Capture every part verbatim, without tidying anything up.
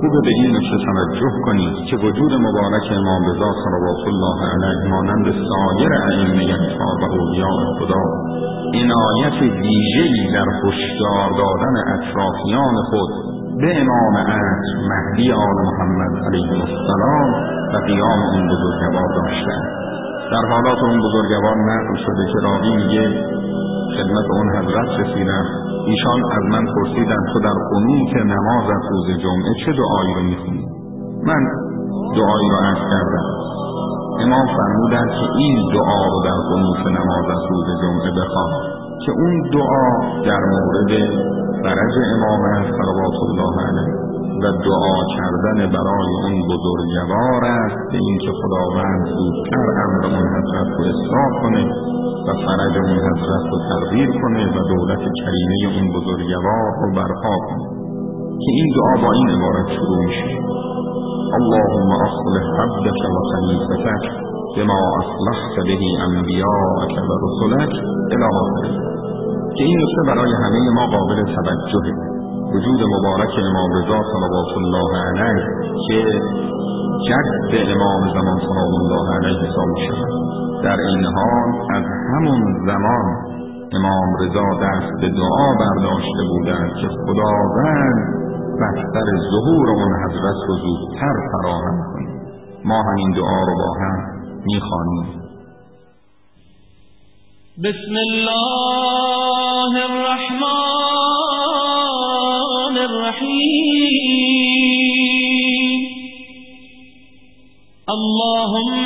خوب به این نکته توجه کنید که وجود مبارک امام رضا صلوات الله علیه مانند سایر ائمه اطهار و اولیاء خدا عنایت ویژه‌ای در هشدار دادن اطرافیان خود به امام عصر مهدی آل محمد علیه السلام و قیام این بزرگوار داشتند. در حالات اون بزرگوار نقل شده که راوی میگه خدمت اون حضرت رسیدم، ایشان از من پرسیدند تو در قنوت نمازت روز جمعه چه دعایی رو میخونی؟ من دعایی رو عرض کردم. امام فرمودند که این دعا رو در قنوت نمازت روز جمعه بخوان که اون دعا در مورد فرج امام صلوات الله علیه و دعا کردن برای اون بزرگوار است که این که خداوند زودتر امر اون حضرت رو اصلاح کنه و فرج اون حضرت رو تغییر کنه و دولت کریمه اون بزرگوار رو برپا کنه، که این دعا با این عبارت شروع میشه: اللهم اصلح عبدك و خلیفتك بما اصلحت به انبیاءك و رسلك الی آخره. که این نکته برای همه ما قابل توجهه. وجود مبارک امام رضا صلوات الله علیه که جد امام زمان سلام الله علیه حساب شد، در این حال از همون زمان امام رضا دست به دعا برداشته بودند که خداوند بستر ظهور اون حضرت رو زودتر فراهم کنه. ما همین دعا رو با هم میخوانیم: بسم الله الرحمن الرحیم اللهم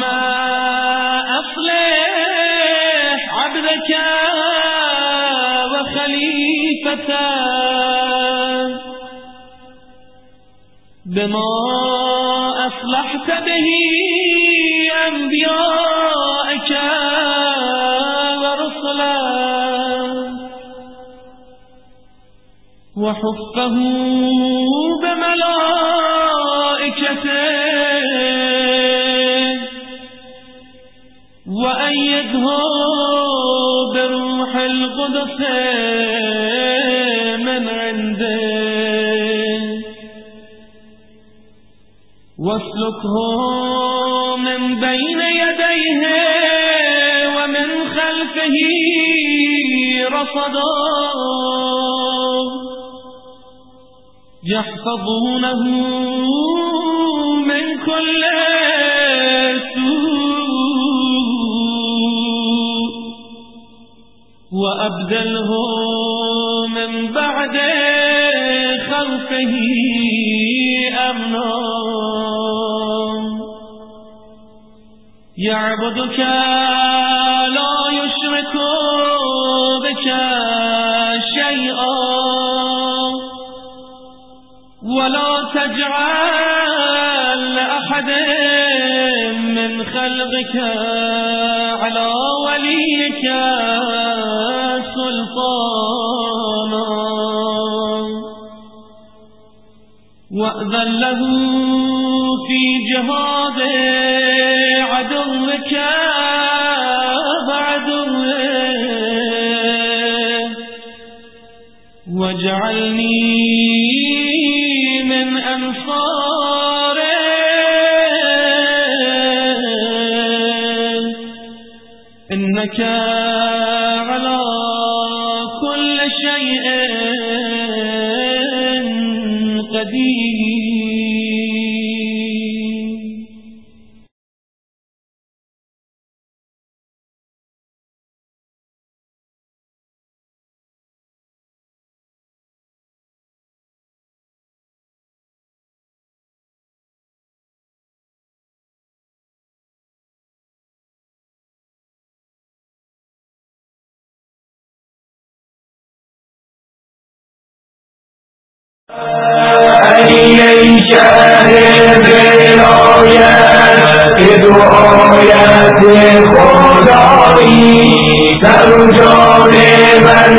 اصلح عبدك و خلیفتك بما اصلحت به انبیاءك وحفه بملائكته وأيده بروح القدس من عنده واسلكه من بين يديه ومن خلفه رصدا يحفظونه من كل سوء وأبدله من بعد خلفه أمنا يعبدك لا يشرك بك شيئا ولا تجعل لأحد من خلقك على وليك سلطانا وأذن له في جهاد عدوك وعدوه واجعلني من أنصاره إنك على كل شيء قدير. ای شهر ولایت دعایت خدایی سر و جان من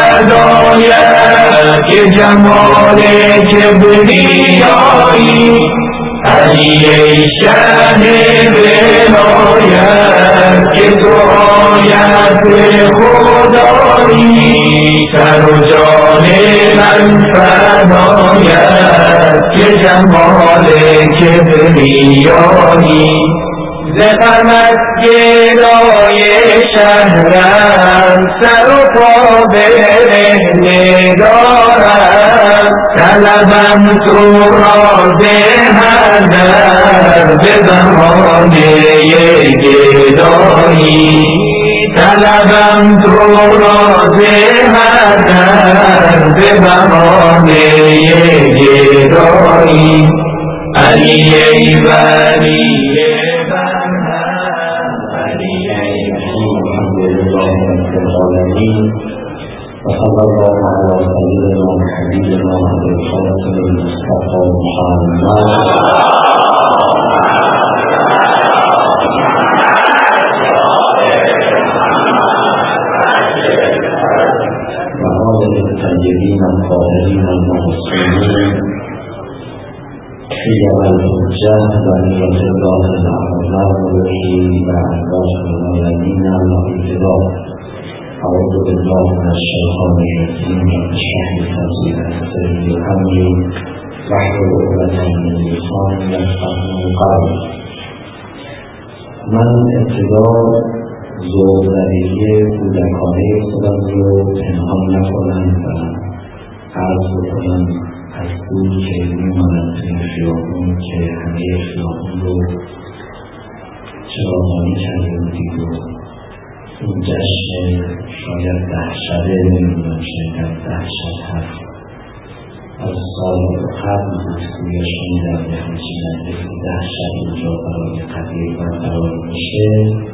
فدایت که جمال کبریایی. ای شهر ولایت که دعایت خدایی سر و جان من فدایت جمال کبریایی ز غمت گدای شهرم سر و پا برهنه دارم طلبم تو را به هر در به زمانه گدایی طلبم تو را به هر در به زمانه گدایی علی ای ولی وصلى الله على سيدنا وحبيبنا وخاتم المصطفى محمد وآله الطيبين الطاهرين المعصومين خيار الحجة بنية الله الأعظم وحي وأحباش الملايين الاعتداء أعوذ بالله من الشيطان الرجيم اشرح لي صدري ويسر لي أمري واحلل عقدة من لساني يفقهوا قولي. من ابتدا ذوق‌زدگی کودکانه خودم رو پنهان نکنم و عرض بکنم از دور که می‌ماند توی خیابون که همه خیابون رو چراغانی کرده بودید و این جشن شاید دهشته نمیدونم شاید دهشت هست از سال قبل بود که شنیدم به همچین نزدیک دهشت اینجا برای قدیر برقرار میشه.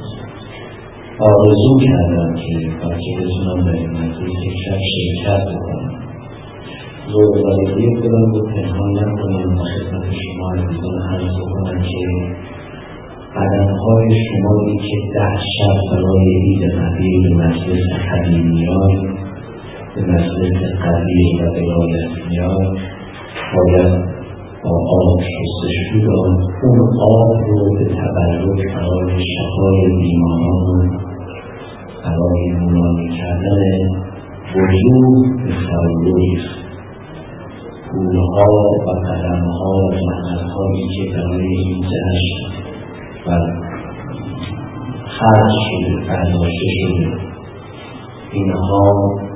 آرزو کردم که بلکه بتونم در این نزدیک یک شب شرکت بکنم. ذوق‌زدگی خودم رو پنهان نکنم و خدمت شما عزیزان عرض بکنم که قدم‌های شمایی که ده شب برای عید قدیر به مجلس قدیر میاد، به مجلس قدیر و ولایت میاد، باید با آب شستشو داد، اون آب رو به تبرک برای شفای بیماران، برای نورانی کردن وجود به خالق، گولها و قدمها و محنت‌هایی که برای این جشن و خرج شده، برداشته شده، اینها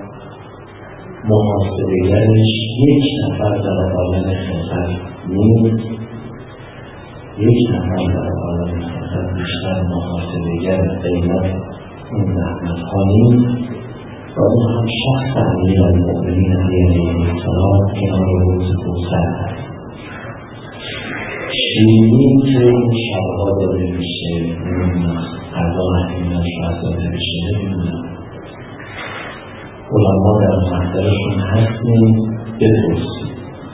محاسبه‌گرش یک نفر در عالم خلقت نیست. یک نفر در عالم خلقت بیشتر محاسبه‌گر قیمت این زحمت‌ها نیست و اون هم شخص امیرالمؤمنین علیه السلام کنار روز کوثر هست. شیرین که این شبها داده میشه، نمیدونم قضا همینش شاید داده میشه، نمیدونم علما در محضرشون هستیم بپرسیم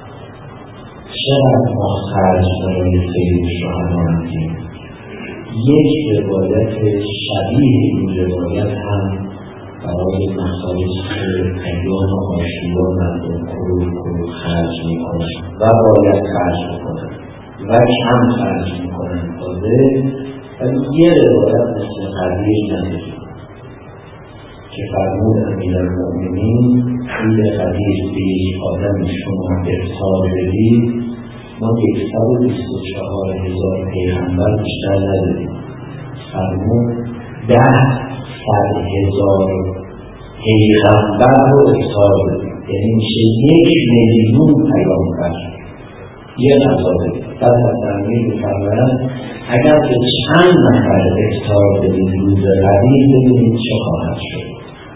چقدر ما خرج برای سید شهدا میدیم. یک روایت شبیه این روایت هم برای مخارج که ایام عاشورا مردم کرور کرور خرج میکنن و باید خرج میکنن و کم خرج میکنن تازه ولی یه روایت مثل قدیر نداریم که فرمود امیرالمؤمنین عید قدیر به یک آدم شما افطار بدید، ما یکصد و بیست و چهار هزار پیغمبر بیشتر نداریم. فرمود ده صد هزار پیغمبر رو افطار بدید، یعنی میشه یک میلیون پیغمبر یه غذا بدید. بعد از تعمیر می‌فرمایند اگر به چند نفر افطار بدید روز قدیر ببینید چه خواهد شد.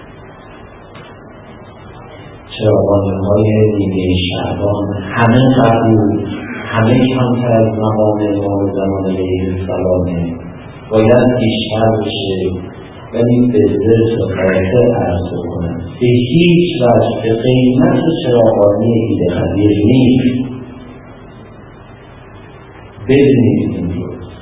چراغان‌های نیمه شعبان همه قبول، همه کمتر از مقام امام زمان علیه السلامه، باید بیشتر بشه ولی به ذرس قاطع عرض بکنم به هیچ وجه به قیمت چراغانی عید قدیر نیست. بدونید این رو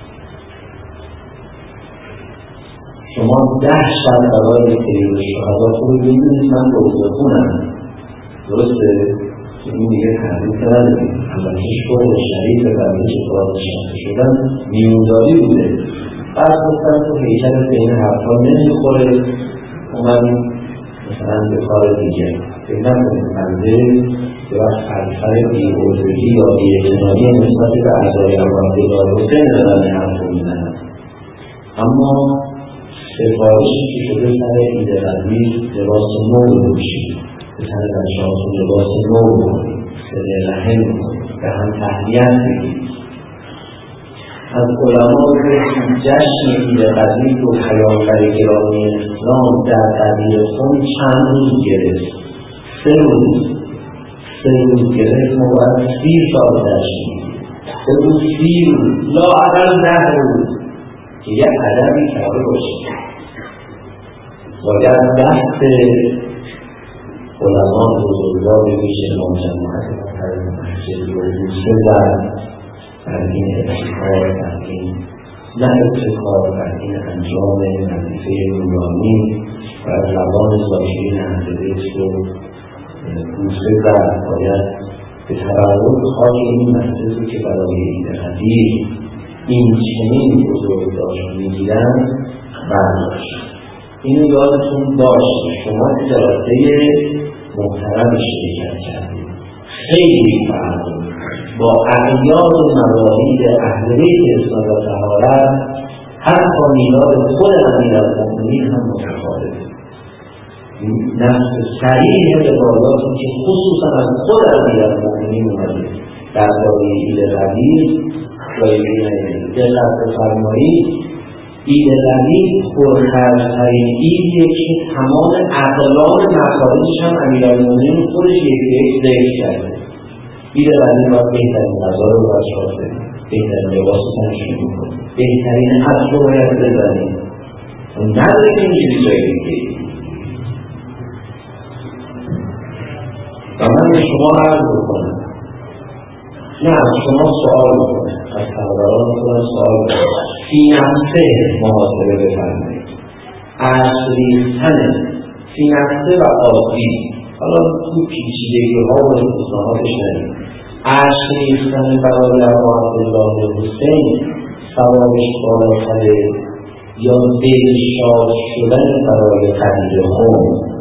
شما ده شب برای سید شهدا خوب ببینید من روزه خونم درسته که این دیگه تحریف نداریم. البته شغل شریف برای که باز شخص شدن میونداری بوده. بعد گفتن تو هیکل به این حرفا نمیخوره، اومدیم مثلا به کار دیگه فکر نکنید بنده که وقت فلسفه بی‌حضوری یا بی‌اعتنایی نسبت به اعضای اولیه دارالحسین دارن حرف میزنن. اما سفارشی که شده سر عید قدیر لباس نو بپوشید، به سر بچه‌هاتون لباس نو بکنید، صله رحم بکنید، به هم تهنیت بگید. از علما که جشن عید قدیر و پیامبر گرامی اسلام در قدیر خون چند روز گرفت؟ سه روز سه روز گرفت. ما باید سی سال جشن میگیم، سه روز سی روز لااقل ده روز که یک عددی کرده باشه. باید دست علما بزرگوار پیش امام جماعت محترم مسجد رو بوسه زد بر این ابتکار، بر این نه ابتکار، بر این انجام وظیفه نورانی و از زبان ظاهرین اهل بیت رو بوسه زد. باید به تبرک خاک این مسجد رو که برای عید قدیر این چنین بزرگداشت میگیرن برداشت. اینو یادتون باشه. شما جلسه محترم شرکت کردید، خیلی فرق با اعیاد و مواعید اهل بیت اسلام و طهارت، حتی میلاد خود امیرالمؤمنین هم متفاوته. نفس صریح روایاتی که خصوصا از خود امیرالمؤمنین اومده درباره عید قدیر جایگزین دقت بفرمایید. عید قدیر پرخرج‌ترین عیدیه که تمام اقلام مخارجش هم امیرالمؤمنین خودش یک یک ذکر کرده. عید قدیر باید بهترین غذا رو بچه‌ها بدید، بهترین لباس رو تنشون بکنید، بهترین عطر رو باید بزنید، نداره که اینجوری جای دیگه. و من به شما عرض بکنم، نه از شما سوال بکنم، از سرداران کنم سوال بکنم، فی نفسه محاسبه بفرمایید. عرض ریختن فی نفسه و آبی، حالا تو پیچیدگی ها و اصلاحاتش ندید. عرض ریختن برای ابو عبدالله حسین ثوابش بالاتره یا دلشاد شدن برای قدیر خون؟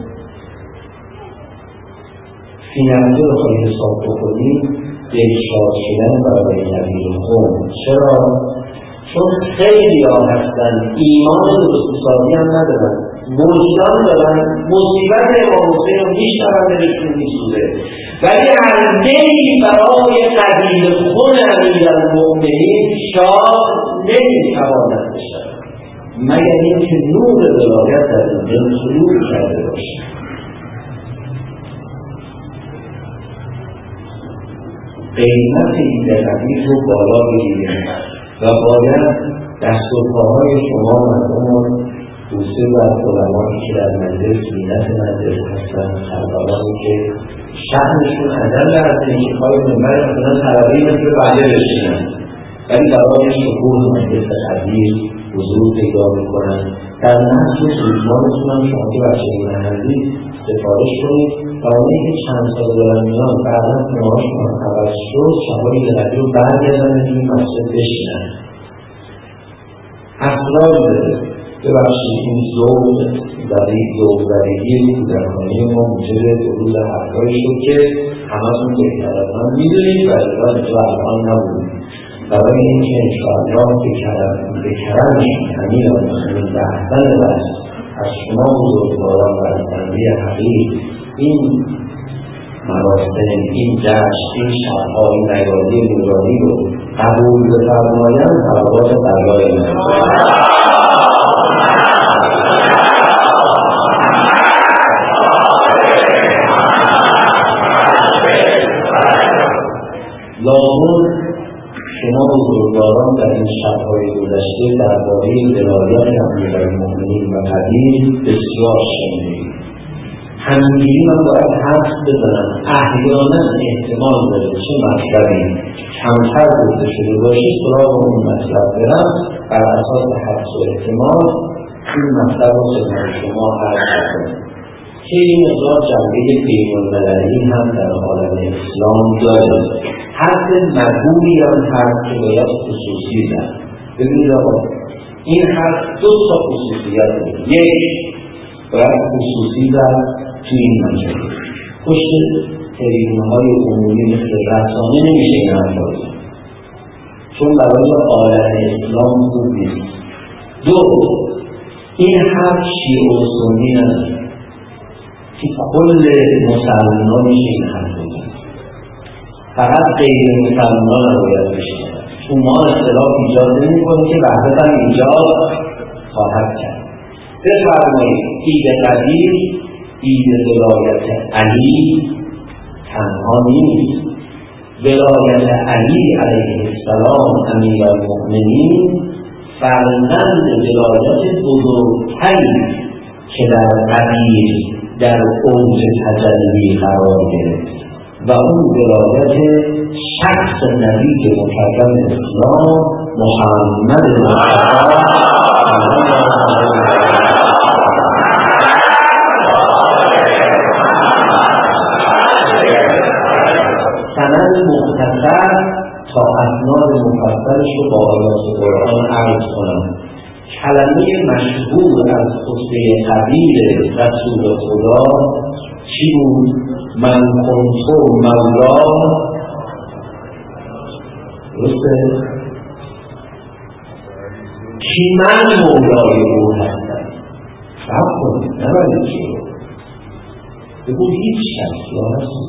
فی نفسه رو خواهی حساب بکنید دلشاد شدن برای قدیر خون. چرا؟ چون خیلی ها هستن ایمان درست حسابی هم ندارن، وجدان دارن، مصیبت امام حسین رو میشنون دلشون میسوزه، ولی از دلی برای قدیر خون امیرالمؤمنین شاد نمیتواند بشود مگر اینکه نور ولایت در این دل خلوص کرده باشه. قیمت عید قدیر رو بالا بگیریم و باید دست و پاهای شما مردمان بوسه و علمایی که در مجلس مینت مجلس هستن، سردارانی که شأنشون عدم برده که پای منبر مثلا طلبه مثل بله بشینن ولی برای شکوه مجلس قدیر حضور پیدا میکنن. در نفس سوزمانتون هم شما که بچه محلی سفارش کنید برای که چند سال دارن میان بعدا کنارشون عوض شد شبای قدیر رو برگردن این مسجد بشینن. افراد داره ببخشید این ذوق ذوق‌زدگی کودکانه ما موجب بروز حرفایی شد که همه‌تون بهتر از من میدونید و اصلا اینجا الان نبودید. برای اینکه انشاءالله به کرمش امیرالمؤمنین به احسن وجه از شما بزرگواران و از بنده حقیق این مراسم، این جشن، این شبها، این لیالی نورانی رو قبول بفرمایند صلوات برای لامون شما بزرگواران در این شب‌های گذشته درباره ولایت امیرالمؤمنین و قدیر بسیار شنیدید. همینجوری من باید حرف بزنم احیانا احتمال داره چه مطلبی کمتر گفته شده باشه سراغ اون مطلب برم بر اساس حدس و احتمال این مطلب رو خدمت شما عرض کنم که این مقدار جنبه بین‌المللی هم در عالم اسلام داره. حرف مجبوری هم حرف که باید خصوصی زد. ببینید آقا این حرف دو تا خصوصیت داره. یک باید خصوصی زد توی این مجموعه پشت تریبون‌های عمومی مثل رسانه نمیشه این حرف رو بزن، چون برای عالم اسلام خوب نیست. دو، این حرف شیعه و سنی نداره که کل مسلمان میشه این حرف رو بزن، فقط غیر مسلمان رو باید بشنوند، چون ما اختلاف ایجاد نمی‌کنیم که وحدت هم ایجاد خواهد کرد. بفرمایید عید قدیر، عید ولایت علی تنها نیست. ولایت علی علیه السلام امیرالمؤمنین فرزند ولایت بزرگتری که در قدیر در اوج تجلی قرار گرفت و اون ولایت شخص نبی مکرم اسلام محمد مصطفی سند مختصر تا اسناد مفصلش رو با آیات قرآن عرض کنم. کلمه مشهور از خطبه قبیل رسول خدا چی بود؟ من کنتو مولا، درسته؟ کی من مولای او هستم؟ رب کنید نباید چی رو بگو هیچ شخص یا رسول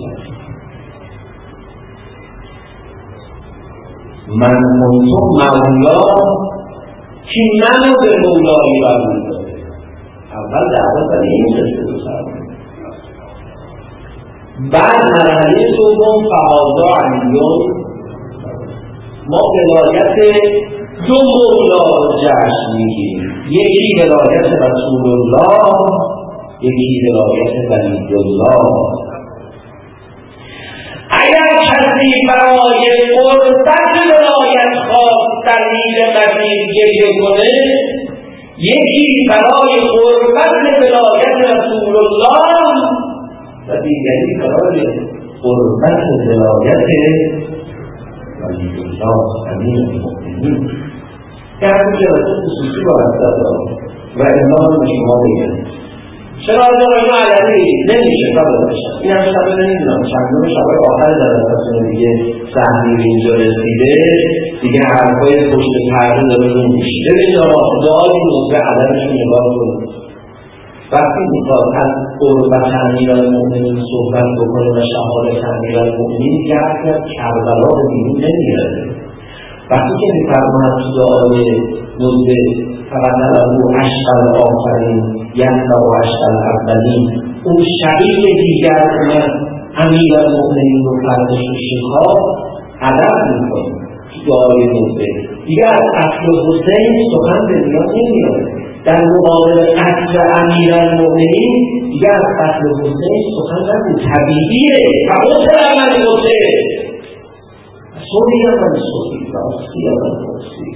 من کنتو مولا، کی منو به مولایی قبول داره. اول دعوت برای این رسول سرمون، بعد مرحله دوم فهازا علیون، ما ولایت دو مولا جشن میگیریم، یکی ولایت رسول الله، یکی ولایت ولی الله. اگر کسی برای قربت ولایت خواست در عید قدیر گریه کنه، یکی برای قربت ولایت رسول الله و دیگری برای قربت ولایت ولی الله امیرالمؤمنین. در جلسه خصوصی باید داد و امام به شما بگم چرا از آقایون علمی نمیشه قبل بشن. این هم شبه نمیدونم چندم شبه آخر جلسه‌تون دیگه سهمیر اینجا رسیده دیگه حرفای پشت پرده داره رو میشه. ببینید آقا دعای موضوع علمشون نگاه کنید، وقتی میخواد از قربت امیرالمؤمنین صحبت بکنه و شهادت امیرالمؤمنین دیگه حرفی از کربلا به بیرون نمیاره. وقتی که میفرماند تو دعای موضوع فقط او اشقل آخرین یحلا و اشقل اولین، اون شقیق دیگر اومد امیرالمؤمنین رو فرزش و شیخا عدد میکنه تو دعای موضوع دیگر از قتل حسین سخن به میان نمیاره. در مقابل قتل امیرالمؤمنین دیگر از قتل حسین سخن نبود، طبیعیه و قتل عمل حسین سوری هم من سوری راستی هم من راستی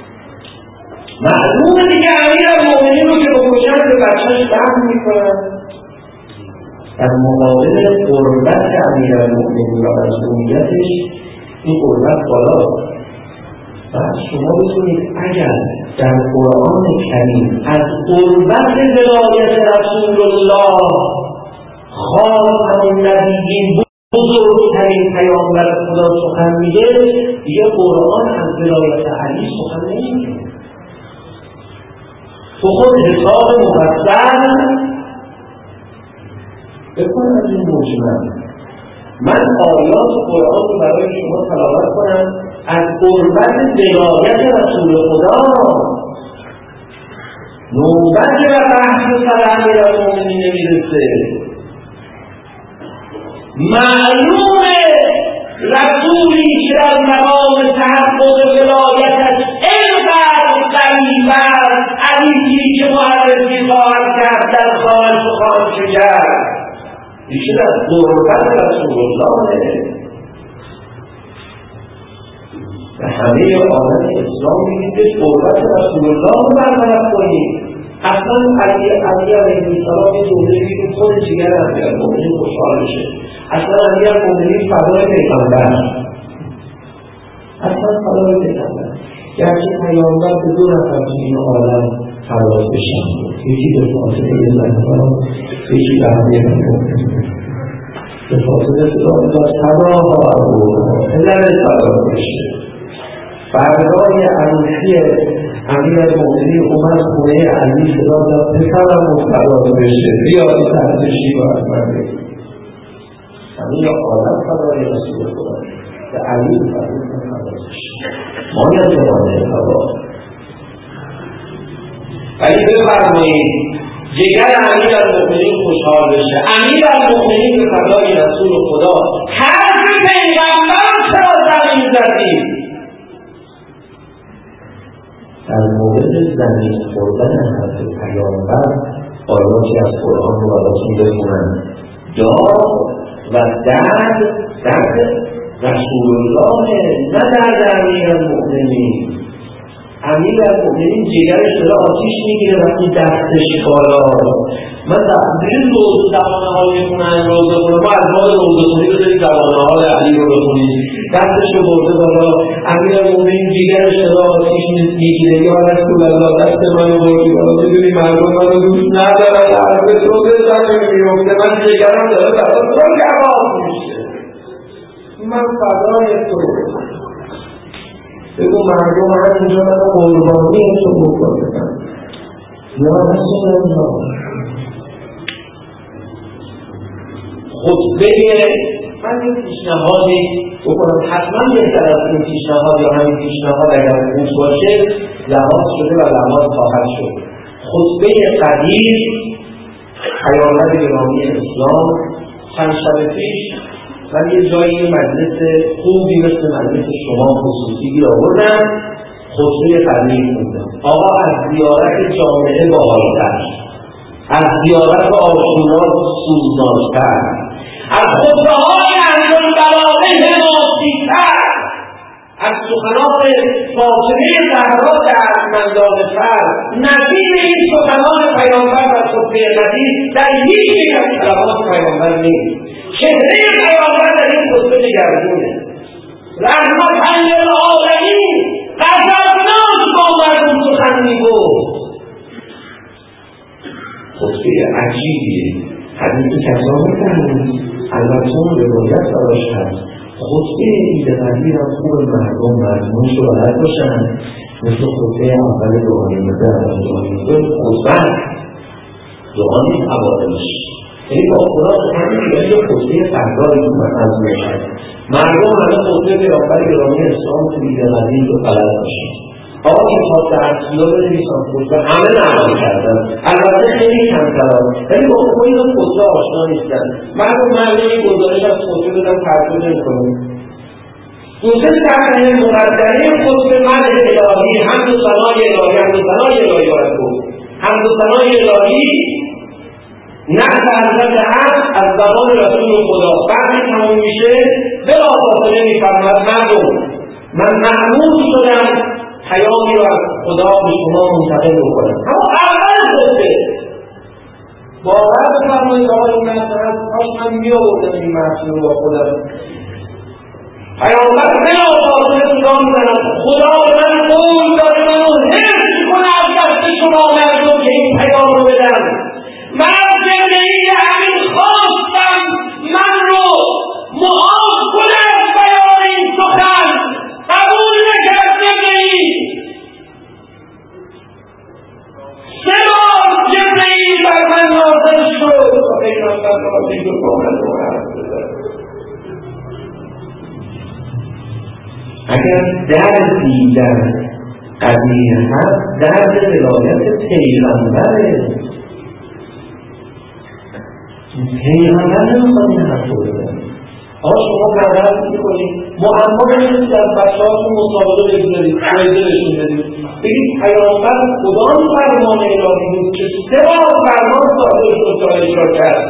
معلومه دیگه امیرالمؤمنین رو که بکشن به بچهش بهم میکنن. در مقابل قربت امیرالمؤمنین و مسئولیتش این قربت بالا. بعد شما بتونید اگر در قرآن کریم از قربت ولایت رسول الله خاتم النبیین بزرگترین پیامبر خدا سخن میگه، دیگه قرآن از ولایت علی سخن نمیگه. تو خود حساب مفصل بکن از این مجمل. من آیات قرآن رو برای شما تلاوت کنم از قربت ولایت رسول خدا. نوبت و بحث سر امیرالمؤمنین نمیرسه. معلومه رسولی که در مقام تحقق ولایتش اینقدر قریب است، علیکی که معرفی خواهد کرد در خانه و خانه شجر ایشون از قربت رسول الله و همه عالم اسلام میگید که قربت رسول الله رو برطرف کنید. اصلا علی علی علیه السلام یه جمله‌ای که خود جگر امیرالمؤمنین خوشحال بشه. اصلا امیرالمؤمنین فدای پیغمبر، اصلا فدای پیغمبر. گرچه پیامبر به دو نفر تو این عالم فراز بشن، یکی به فاطمه زهرا، یکی به امیرالمؤمنین. به فاطمه سلام داد تباه ابوها پدر تباه بشه. فردای عروسی امیرالمؤمنین اومد خونه علی صدا داد پسرم مبتلا بشه بیا تحت شیوه از من بگیر. همه یا آدم فدای رسول خدا به علی فرمود فدایش ما یا زمانه تباه. ولی بفرمایید جگر امیرالمؤمنین خوشحال بشه. امیرالمؤمنین به فدای رسول خدا حرف پیغمبر چرا زمین زدید؟ در مورد زمین خوردن حضرت پیامبر آیاتی از قرآن رو براتون بخونم. داغ و درد درد رسول الله نه درد امیرالمؤمنین. امیرالمؤمنین جگرش داره آتیش میگیره وقتی دستش بالا. من این روز زبانه ها میخونن روزه خونه ما از مال روزه خونی بذارید زبانه ها علی رو بخونید. دستش رو برده بالا امیرالمؤمنین جگرش داره آتیش میگیره یا رسول الله دست من رو بردی بالا میدونی مردم من رو دوست ندارن حرف تو بزنه میفته من جگرم داره برای تو کباب میشه من فدای تو بگو مردم هم اینجا من قربانی تو بکنم یا رسول الله. خطبه من این پیشنهادی بکنم حتما بهتر از این پیشنهاد یا همین پیشنهاد اگر خوب باشه لحاظ شده و لحاظ خواهد شد. خطبه قدیر پیامبر گرامی اسلام چند شب پیش من یه جایی مجلس خوبی مثل مجلس شما خصوصی آوردم خطبه قدیر خوندم. آقا از زیارت جامعه باحال‌تر، از زیارت آشورا سوزناک‌تر، از خطبه های اهل بلاغه حماسی‌تر، از سخنان فاطمه زهرا دردمندانه‌تر نظیر این سخنان پیامبر و خطبه قدیر در هیچ یک از کلمات پیامبر نیست. چهره پیامبر در این خطبه دگرگونه. رحمت للعالمین غضبناک با مردم سخن میگفت. خطبه عجیبیه. حدیث کسا میکنید البته اون روایت براش هست. خطبه عید قدیر هم خوب مردم مردمش رو بلد باشن مثل خطبه اول روحانی مدر روحانی مدر خطبه دعا نیست عوادمش یعنی با خدا همین دیگه یه خطبه فردایی که من از میشن مردم همه خطبه پیامبر گرامی اسلام تو عید قدیر رو بلد باشن. آقا این خواست اصلا بنویسن خطبه همه نعمال کردن البته خیلی کمتران ولی با خطبه این خطبه آشنا نیستن. مردم مردم این گزارش از خطبه بدن ترجمه نمی‌کنن. دوسته صحنه مقدمه خطبه مدح الهی حمد و ثنای الهی حمد و ثنای الهی باید بود. حمد و ثنای الهی نقل حضرت حق از زمان رسول خدا بعد تموم میشه بلافاصله میفرماد مردم من مأمور شدم پیامی رو از خدا به شما منتقل بکنم. اما اول خطبه باور بفرمایید آقا این مطلب کاش من میآوردم این مطلب رو با خودم. پیامبر بلافاصله صدا میزند خدا به من قول داده منو حفظ کنه از دست شما مردم که این پیام رو بدم. من از زندگی همین خواستم من رو معاف کنه از بیان این سخن قبول نکرد زندگی. سه بار جبرئیل بر من نازل شد تا پیغمبر نازل شد با من رو حرف بزنم. اگر دردی در قدیر هست درد ولایت پیغمبره. پیغمبر نمیخواد این حرف رو بزنه. آقا شما مدرس میکنید معما بشید از بچه هاتون مصابقه بگذارید فایده بشون بدید بگید پیامبر خدا فرمان الهی بود که سه بار فرمان صادر شد تا اجرا کرد.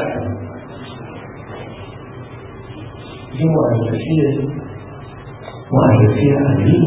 این معرفیه معرفی علی.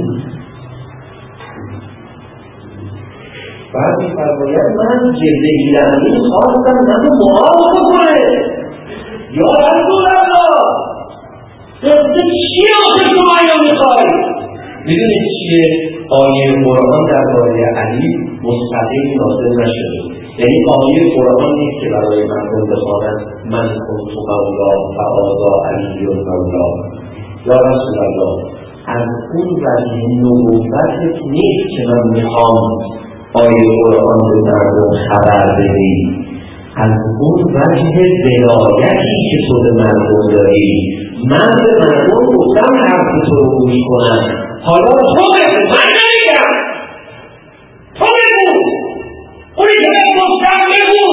بعد می‌فرماید من جبرئیل امین خواستم منو معاف کنه. یا رسول الله قصه چیه آخه شما اینو میخوایی؟ میدونید چیه؟ آیه قرآن درباره علی مستقیم نازل نشده. یعنی آیه قرآن نیست که برای مردم بخوانند من کنت مولا فهذا علی مولا. یا رسول الله، از اون وجه نبوت نیست که من میخوام آیه قرآن به مردم خبر بدی، از اون وجه ولایتی که تو به مردم داری. من به مردم گفتم حرف تو رو گوش کنم، حالا تو بگو، من نمیگم، تو بگو، اونی که من گفتم بگو.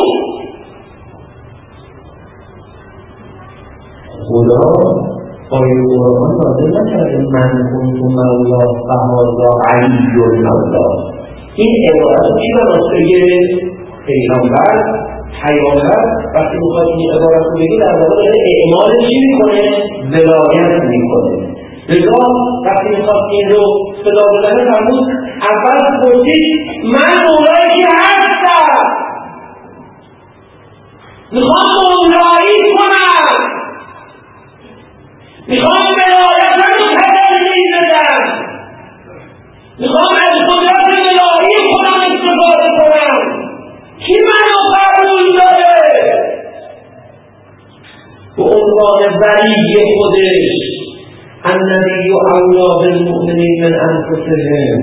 خدا آیه قرآن نازل نکرده من کنت مولا فهذا علی مولا. این عبارت چی برای پیغمبر پیامبر وقتی میخواد این عبارت رو بگی در واقع داره اعمال چی میکنه؟ ولایت میکنه. لذا وقتی میخواد این رو صدا بزنه فرمود اول پرسید من مولایی که هستم، میخوام مولایی کنم، میخوام ولایت رو تجلی بدم، میخوام از قدرت الهی خودم استفاده کنم. کی منو قبول داره؟ به عنوان ولی خودش النبی اولی بالمؤمنین من انفسهم.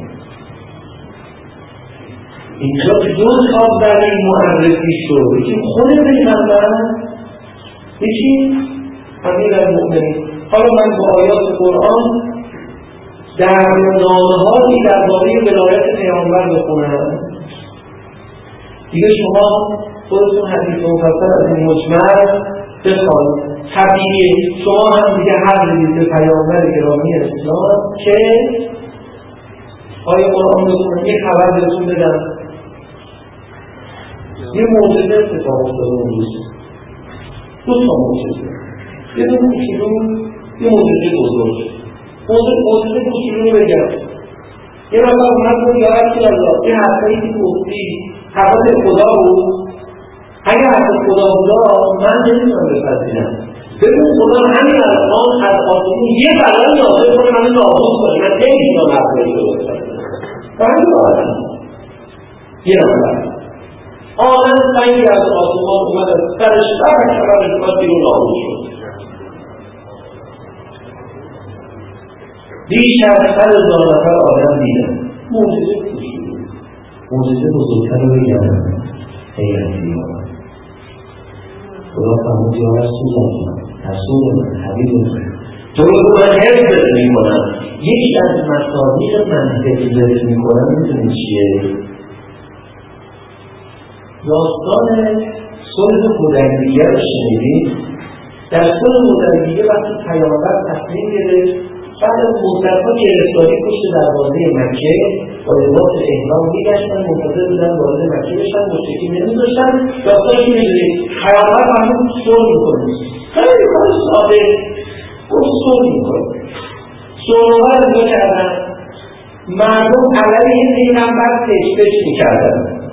اینجا دو تا ولی معرفی شد، یکی خود پیغمبر، یکی امیرالمؤمنین. حالا من با آیات قرآن در نامه‌هایی درباره ولایت پیامبر بخونم، دیگه شما خودتون حدیث مفصل از این مجمل بخوانید. طبیعیه شما هم دیگه هر بدید به پیامبر گرامی اسلام که آیه قرآن بخونید. یه خبر بهتون بدم، یه معجزه اتفاق افتاده اون روز، دو تا معجزه، یه دو کوچولو، یه معجزه بزرگ. معجزه کوچولو رو بگم، یه نفر اومد بود یا رسول الله این حرفایی که گفتی حرفات خدا بود، اگر حرفات خدا بودا من نمیتونم بپذیرم. ببین خدا همین الان از آسمون یه بلایی نازل کنه منو نابود کنه، من نمیتونم حرفایی رو بپذیرم. برای راحتی یه نفر آنان سنگی از آسمان اومد از سرش سر کبرش اومد بیرون نابود شد. بیش از صد هزار نفر آدم دیدن. معجزه کوچولو، معجزه بزرگتر رو بگم حیرتی آمد. خدا فرمود یا رسول الله، رسول من، حبیب من، تو رو من حفظت میکنم. یکی از مصادیق من حفظت میکنم میدونی چیه؟ داستان صلح حدیبیه رو شنیدید؟ در صلح حدیبیه وقتی پیامبر تصمیم گرفت بعد از مدت‌ها گرفتاری پشت دروازه مکه با لباس احرام میگشتن، منتظر بودن وارد مکه بشن، مشرکین نمی‌ذاشتن. داستانش می‌دونید پیامبر فرمود صلح می‌کنید. خیلی کار ساده، گفت صلح می‌کنید. صلح‌ها رو اجرا کردن، مردم علیه پیغمبر تشویش می‌کردن.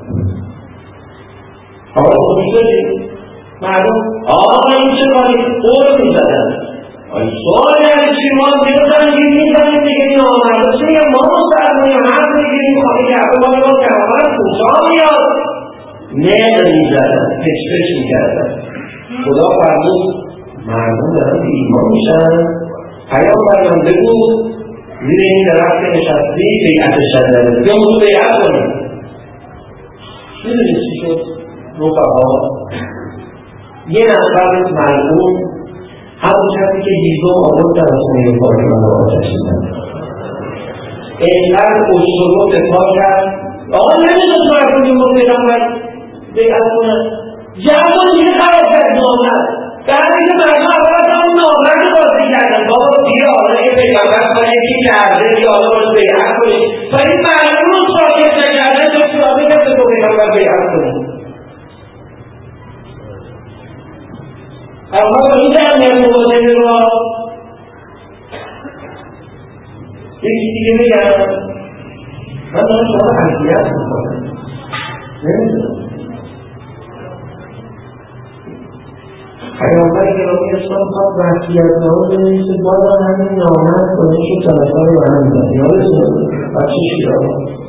آقا خوش دارید مردم آقا این چه کاری قول می‌زدن. آی سوال یعنی چی؟ ما دیگه این می‌زنیم دیگه این آمرده چیه؟ ما مستقیم حرف می‌گیریم خواهی کرده باید با کمابر کوچا میاد نه می‌زدن، پشپش می‌کردن. خدا فرمود مردم دارن ایمان میشن. پیامبر من بگو زیر این درخت نشستی بیعت شدن بیا موضوع بیعت کنیم. میدونید چی شد؟ رفقا یه نفر ملعون همون کسی که هیزم آورد در خونه فاطمه رو آتش می‌زد، اینقدر اشتباه دفاع کرد آقا نمی‌شد مردم این رو پیغمبر بیعت کنن. جوان دیگه خراب کرد نامرد، در اینکه مردم اول از همون نامرد بازی کردن بابا بیا حالا که پیغمبر کنه یکی کرده بیا حالا باید بیعت کنیم و این مردم رو ساکت نکردن چون سرابه کسی که پیغمبر بیعت کنیم. اما با این جمعیت مواجهه را یکی دیگه بگم من دارم شما رو اذیت میکنم نمیدونم. پیامبر گرامی اسلام خواهد وصیت‌نامه بنویسه بازم همین نامرد کنه شد طرفدار رو هم زد. یادتونه بچه شیرا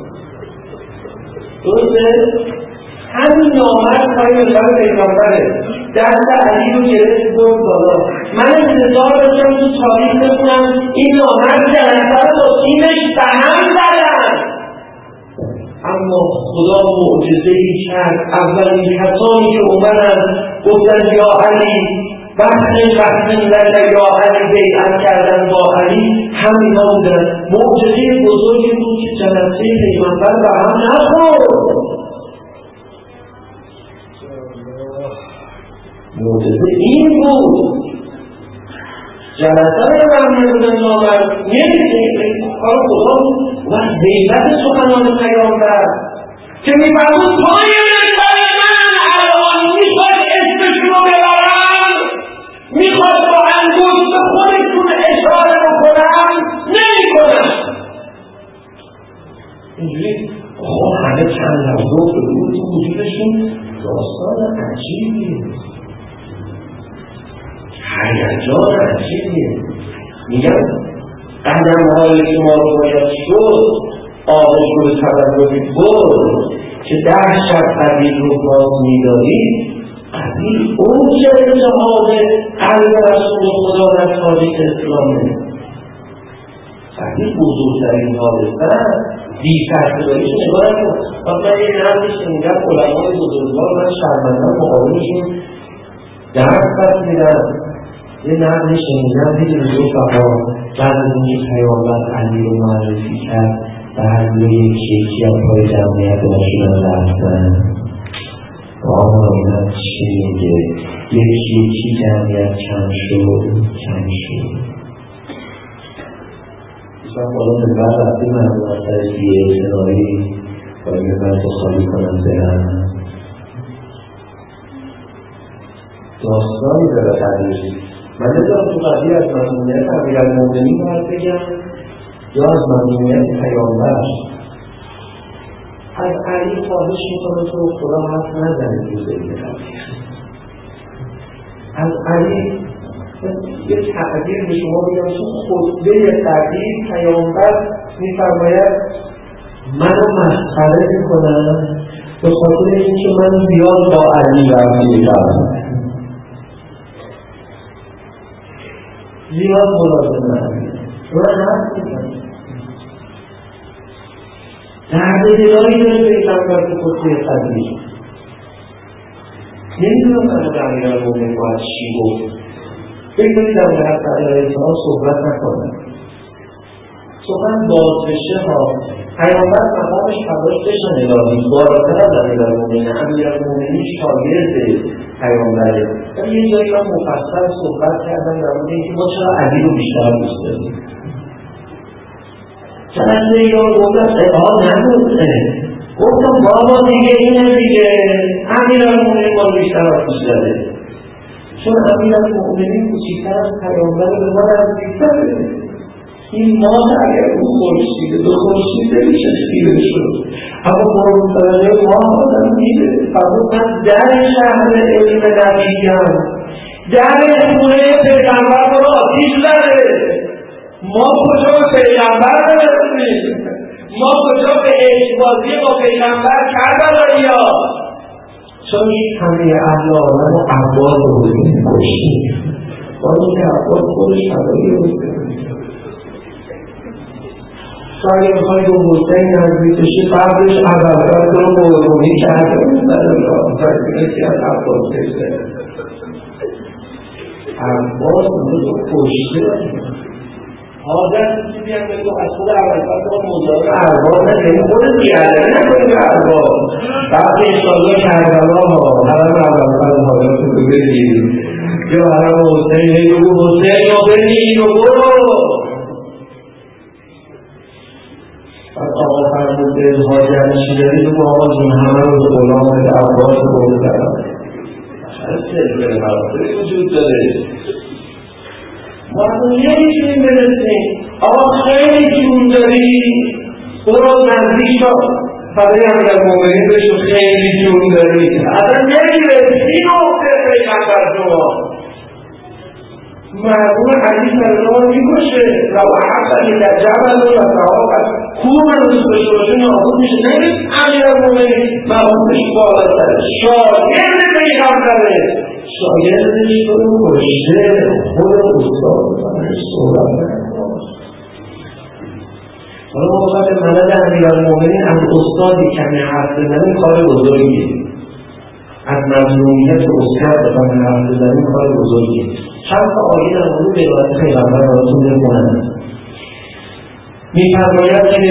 درسته؟ همین نامرد پای مقدار پیغمبره دست علی رو گرفت برد بالا. من انتظار داشتم تو تاریخ بخونم این نامرد جلسه رو با تیمش به هم زدن، اما خدا معجزه‌ای کرد. اولین کسانی که اومدن گفتن یا علی وقتی وقتی لکه یا علی بیعت کردن با علی همینا بودن. معجزه بزرگی بود که جلسه پیغمبر به هم نخورد. معجزه این بود جلسه رو به هم نبودن نامرد نمیده کار خدا و حیبت سخنان پیامبر که میفرمود پای منبر من الان میخواد اسمشون رو ببرم، میخواد با انگشت خودشون اشاره بکنم، نمیکنم. اینجوری خب همه چند لحظه بود تو وجودشون داستان عجیبی هیجان عجیبیه. میگم قدم های شما رو باید شد آبش رو به تبرگی برد که ده شب قبیل رو باز میدارید. قبیل اون چه اتحاد قلب رسول خدا در تاریخ اسلامه. قبیل بزرگترین حادثه بی تحصیلاییش نگاه کن. وقتا یه نرمی شنیدن علمای بزرگوار من شرمندن مقابلشون درس پس میدن. یه نرمی شنیدن دیگه رو فقا بعد از اینکه پیامبر علی رو معرفی کرد بعد یک یکی از پای جمعیت باشیدن رفتن. آقا اینا چی میگه؟ یکی یکی جمعیت کم شد کم شد. بسیار بالا نبر رفتی مردم از ترکیه سنایی باید نبر تو خالی کنم برن داستانی داره قدیش. من ندارم تو قضیه از مضمونیت امیرالمومنین باید بگم یا از مضمونیت پیامبر. از علی خواهش میکنه تو خدا حرف نزنید روزه این قضیه. از علی یه تعبیر به شما بگم تو خطبه تعبیر پیامبر میفرماید منو مسخره میکنن به خاطر اینکه من زیاد با علی رفیقم، زیاد ملازمه هستیم من حرف میکنم. درد دلایی داره پیغمبر تو خطبه تعبیر. نمیدونم من در امیرالمومنین باید چی گفت. بگویی در حضرت علیه السلام صحبت نکنم، سخن باز بشه ها. پیامبر مقامش فراش بشن الهی بالاتر از امیرالمومنین. امیرالمومنین شاگرد پیامبره. ولی یه جایی من مفصل صحبت کردم در مورد اینکه ما چرا علی رو بیشتر دوست داریم. چند یار گفتم ادعا نبوده، گفتم بابا دیگه اینه دیگه امیرالمومنین ما بیشتر دوست داره، چون امیرالمومنین کوچیک‌تر از پیامبر به ما نزدیک‌تره. این ماه اگر اون خورشید دو خورشید نمیشه خیره شد، اما قربون صدقه ماه آدم میده. فرمود من در شهر علم نبییم، در خونه پیغمبر ما را آتیش زده. ما کجا به پیغمبر برسیم؟ ما کجا به عشق‌بازی با پیغمبر کربلایی ها؟ چون این همه اهل آدم و عباد رو بودیم کشیم با اینکه عباد خودش حدایی رو بودیم. شاید میخوایی دو بودتای نزدیک بشی قبلش عبادت رو بودونی کرده بودن را فرمونه که از عباد بشه عباد رو کشته حاضر چیزی بیان بگو از خود عبادت رو مزاید عباد نکنی خودت بیاره نکنی عباد بعد اشتالا کربلا ها حرم عبادت حاضرت رو بگیر یا حرم حسین رو حسین رو بگیر رو برو. آقا فرمود به حاجی همشی دارید و آقا جون همه رو به غلام به عباس رو برو دارم اصلا سلسله مراتبی وجود داره. ما اصلا نمیتونیم برسیم. آقا خیلی جون داری برو نزدیک شا برای امیرالمومنین بشو خیلی جون داری اصلا نمیرسی نقطه پیغمبر شما. مردم حدیث مردم میکشه و حتی در جبل و صحاب از کوه من روز بشه باشه نابود میشه. نگید امیر المومنین مقامش بالاتره، شاگرد پیغمبره، شاگردش رو کشته، خود استاد بکنش صورت نکنش. حالا ما بخواهد مدد امیر المومنین از استادی کمی حرف بزنیم کار بزرگیه، از مظلومیت استاد بخواهد حرف بزنیم کار بزرگیه. چند تا آیه در مورد روایت پیغمبر براتون میخونم. می‌فرماید که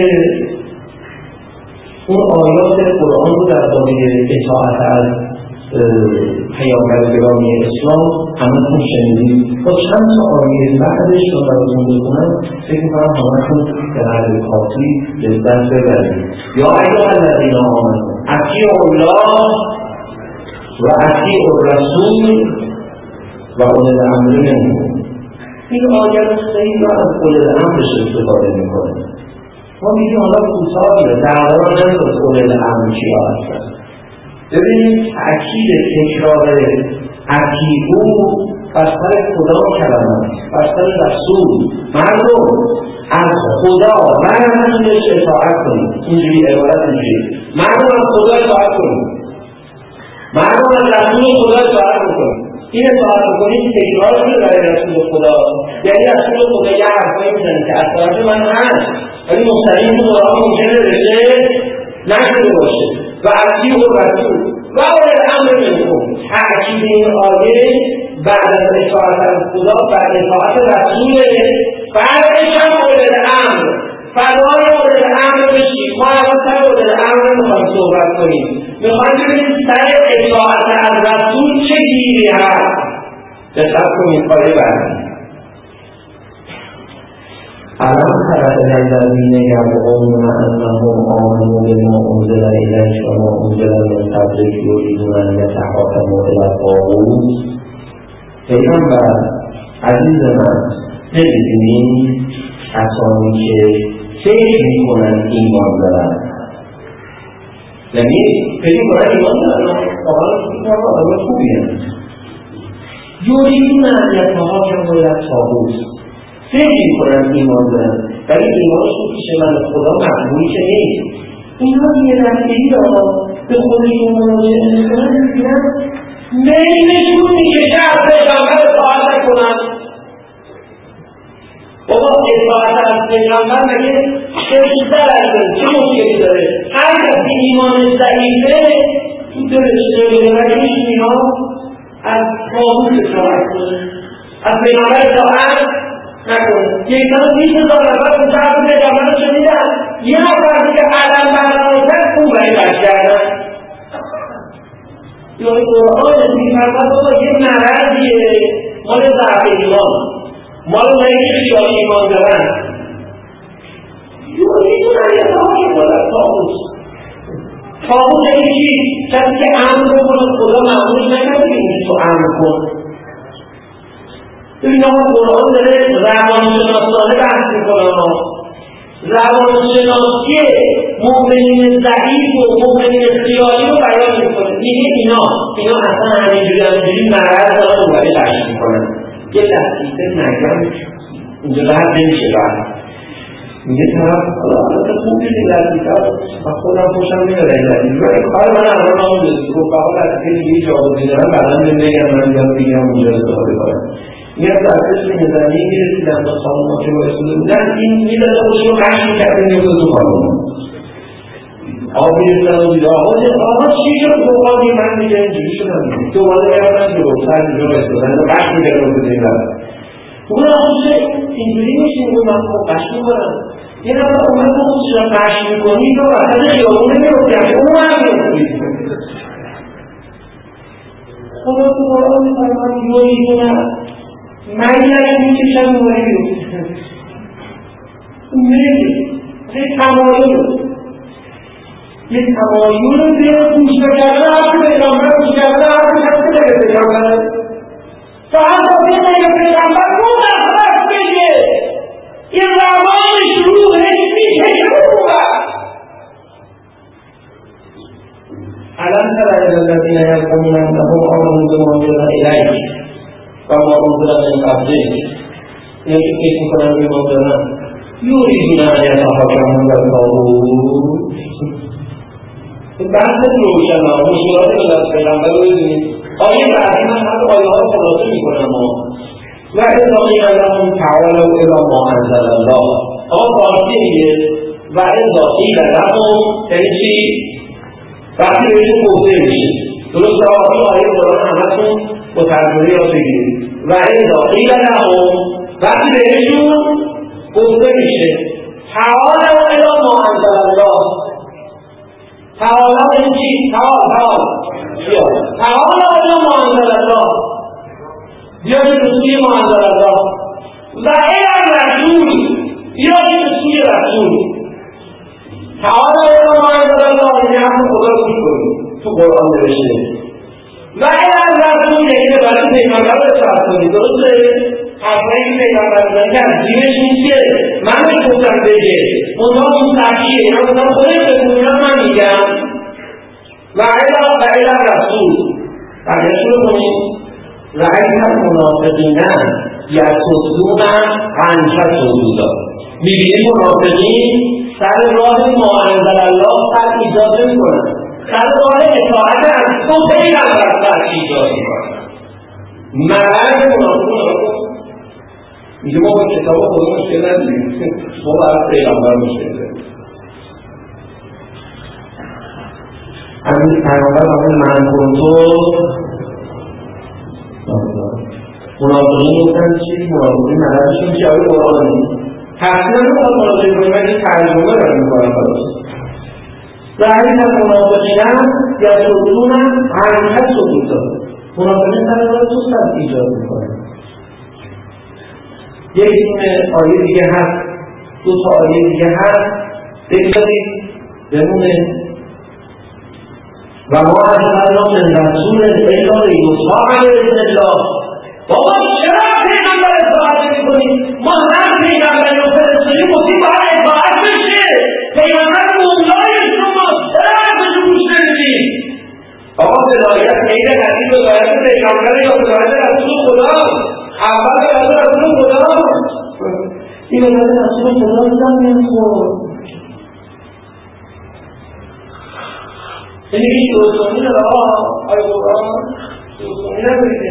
اون آیات قرآن رو در باره اطاعت از پیامبر گرامی اسلام همتون شنیدید. با چند تا آیه بعدش رو براتون میخونم، فکر می‌کنم همتون به حد کافی لذت ببرید. یا ایها الذین آمنوا اطیعوا الله و اطیعوا الرسول و اولي الامر منکم. این آیه خیلی از اولي الامرش استفاده میکنه. ما میگیم حالا کوتاهیه دعوا نداره اولي الامر چیا هستن. ببینید تأکید تکرار اطیعوا بر سر خدا کلمه، بر سر رسول. مردم از خدا و رسولش اطاعت کنید. اینجوری عبارت اینجوری مردم از خدا اطاعت کنید، مردم از رسول خدا اطاعت کنید. این اطاعت کنید تکرار شده برای رسول خدا. یعنی رسول خدا یه حرفایی میزنه که از طرف من هست ولی مستقیم تو قرآن ممکنه رسه نشده باشه. و اطیعوا الرسول و اولي الامر منکم. تأکید این آیه بعد از اطاعت از خدا بعد اطاعت رسوله، بعدش هم اولي الامر. فدای اولي الامر بشید. ما اول سر اولي الامر میخوایم صحبت کنیم، میخوایم ببینیم سر اطاعت از رسول چه گیری هست. دقت کنید پای بعدی. الم تر الی الذین یزعمون انهم آمنوا بما انزل الیک و ما انزل من قبلک یریدون ان یتحاکموا الی الطاغوت. پیغمبر عزیز من نمی‌بینید کسانی که فکر میکنن ایمان دارن، یعنی فکر میکنن ایمان دارن واقعا فکر میکنن آدم خوبی هست، یریدون ان یتحاکموا الی الطاغوت، فکر میکنن ایمان دارن ولی ایمانشون پیش من خدا مقبولی که نیست. اینا یه رفتگی را به خودشون مراجعه میکنن، میبینن میلشون میکشه از پیغمبر اطاعت نکنن. بابا اطاعت از پیغمبر مگه شرکتر هستن، چه مشکلی داره؟ هر کسی ایمان ضعیفه تو دلش نمیده مگه میشه اینا از طاغوت اطاعت کنه، از پیغمبر اطاعت نکنه. یک سال بیست هزار نفر اون طرف پیغمبر رو شنیدن، یه نفر دیگه علم برنامه‌تر خوب بریدش کردن. یا این قرآن میفرماد بابا یه مرضیه مال ضعف ایمان، مال اونایی که خیال ایمان دارن. یوریدون ان یتحاکموا الی الطاغوت. طاغوت یعنی چی؟ کسی که امر بکنه خدا معمولش نکرده که اینجا تو امر کن. ببین آقا قرآن داره روانشناسانه بحث میکنه، روانشناسی مؤمنین ضعیف و مؤمنین خیالی رو بیان میکنه. میگه اینا اینا اصلا همینجوری همینجوری مرض دارن و ولی بحث میکنن. یه لحظیده نگم اینجا راحت نمیشه بحث. میگه طرف حالا حالت خوب دیدی لحظیده و خودم خوشم میاره این لحظیده ولی کار من الان همون دوزی گفت فقط لحظیده میگه جوابی دارم بعدم بگم من بیاد بگم اونجا استفاده کنم. یه درسش می‌نظری می‌رسیدم به خانوما که با اسم بودن این می‌داده خوش رو قش می‌کرده می‌فته تو خانوما آبی رسیدن و دیده آقا آقا چی شد بقاقی من میگه اینجوری شدم دوباره گردن که روزتر اینجا رسیدن و قش می‌کرده و دیده این اون آقا چه اینجوری میشه اون من خب قش می‌کنم یه نفر اومد تو خوش رو قش می‌کنی تو وقت خیابون نمی‌رسید اون هم می‌رسید خدا تو قرآن می‌فرماد یوریدون من یکی میکشم اومه بیرون میگه یه تمایل یه تمایل به گوش بکردن حرف پیغمبر گوش کردن حرف کسی نگه پیغمبر فقط باید نگه پیغمبر اون اصلاف بگه یه روانش روحش میکشه روحه. الان تر الی الذین یزعمون انهم آمنوا بما انزل الیک و ما انزل من قبلک، اینا که فکر میکنن ایمان دارن یوریدون ان یتحاکموا الی الطاغوت. این بحث روشن ها مشکلات ملت پیغمبر رو ببینید. آیه بعدی من هم آیه ها خلاصه میکنم ها و اذا قیل لهم تعالوا الی ما انزل الله. آقا فارسی میگه و اذا قیل لهم یعنی چی؟ وقتی بهشون گفته میشه. درست آقا آیه قرآن همتون با ترجمه یاد بگیرید. و اذا قیل لهم وقتی بهشون گفته میشه تعالوا الی ما انزل الله. تعالی این چی؟ تعال تعال بیا تعالی الی ما انزل الله، بیا به سوی ما انزل الله و الی الرسول، بیا به سوی رسول. تعالی الی ما انزل الله یعنی حرف خدا رو گوش کنید، تو قرآن نوشته. و الی الرسول یعنی برای پیغمبر رو اطاعت کنید. درسته؟ حرفایی که پیغمبر میزنه که از جیبش نیستیه، من بهش گفتم بگه منتها اون تحقیه، یا گفتم خودش بگونی ها من میگم. و الی و الی رسول بقیهش رو کنید. رأیت المنافقین یصدون عن صدودا. میبینی منافقین سر راه ما انزل الله سر ایجاد نمیکنن، سر راه اطاعت از تو پیغمبر سر ایجاد میکنن. مرد منافقین میگه ما با کتاب خودمون مشکل نداریم، ما برای پیغمبر مشکل داریم. همین پیغمبر همین من کنتو منافقین گفتن چی؟ منافقین مردشون چی؟ آیه قرآنی تحصیل هم باید منافقین کنیم، من این ترجمه رو میکنم براش. رأیت المنافقین یصدون عن صدودا. منافقین سر راه تو سد ایجاد میکنن. یکی دونه آیه دیگه هست، دو تا آیه دیگه هست بگذارید بمونه. و ما ارسلنا من رسول الا لیطاع باذن الله. بابا چرا پیغمبر اطاعت نمی‌کنی؟ ما هر پیغمبری رو فرستادیم گفتیم باید اطاعت بشه. پیغمبر مولای شماست، چرا حرفش رو گوش نمیدید؟ آقا ولایت غیر حدیث ولایت پیغمبر یا ولایت رسول خدا؟ اول ولایت رسول خدا. این ولایت رسول خدا میدن نمیخورد. یعنی این دوستانی داره آقا آی قرآن دوستانی نداریده.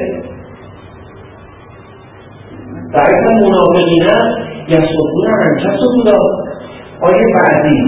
رأیت المنافقین یصدون عن صدودا. آیه بعدی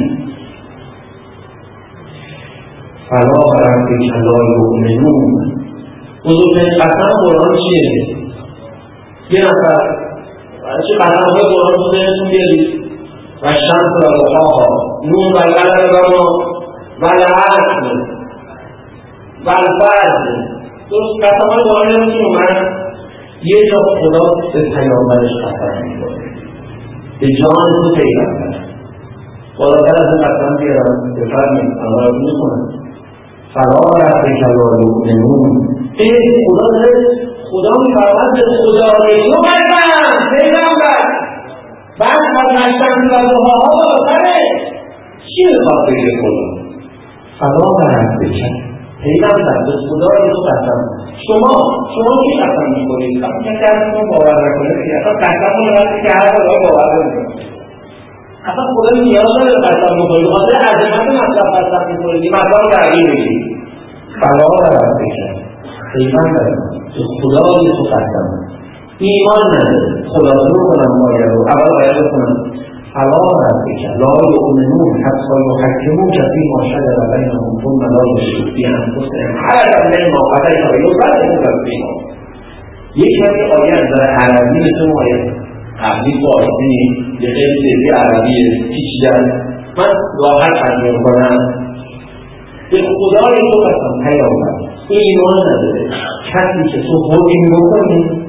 فلا وربک لا یؤمنون. بزرگترین قسم قرآن چیه؟ یه نفر چه قسم‌های قرآن رو بهتون بیارید. و الشمس و ضحاها، نون و القلم و العصر و الفجر. درست قسم‌های قرآن رو که اومد یه جا خدا به پیامبرش قسم می‌خوره، به جان تو پیغمبر. بالاتر از این قسم بیارم بفرمایید آنها رو می‌خونن. فلا وربک لا یؤمنون. این خدا داره، خدا می‌فرماید به خدای تو قسم پیغمبر. بعد از الشمس و ضحاها بالاتره چی می‌خواد بگه خدا؟ فلا وربک پیغمبر به خدای تو قسم. شما شما کی قسم می‌خورید؟ وقتی که درستون باور نکنه دیگه اصلا قسم رو وقتی که هر خدا باور نمی‌کنه. اصلا خدا نیاز داره قسم بخورید. خاطر عظمت مطلب قسم می‌خورید. این مطلب رو تغییر بدید. فلا وربک پیغمبر به خدای تو قسم. ایمان نداره. خلاصه رو کنم آیه رو. اول آیه رو کنم. فلا وربک لا یؤمنون حتی یحکموک فیما شجر بینهم ثم لا یجدوا فی انفسهم حرجا مما قضیت ویصدقوک تسلیما. یک کمی آیه از نظر عربی مثل آیه قبلی فارسی یه خیلی سیدی عربیه پیچیده. من راحت ترجمه می‌کنم. به خدای تو قسم پیامبر ایمان نداره. کسی که تو حکم بکنی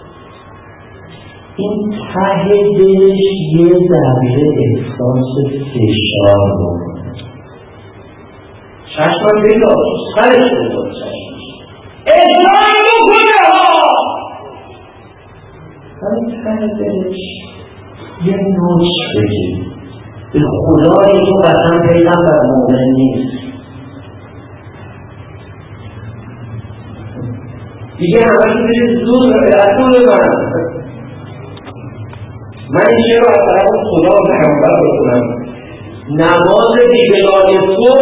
این ته دلش یه ذره احساس فشار بکنه. چشمم بیدار سرش بکنه، چشمش احسان بکنه ها، ولی ته دلش یه نوش بگیر به خدای تو قسم پیغمبر مؤمن نیست. دیگه همه چیزی زور رسول من من این شعر رو از طرف خدا و پیامبر بکنم نماز بیگلای تو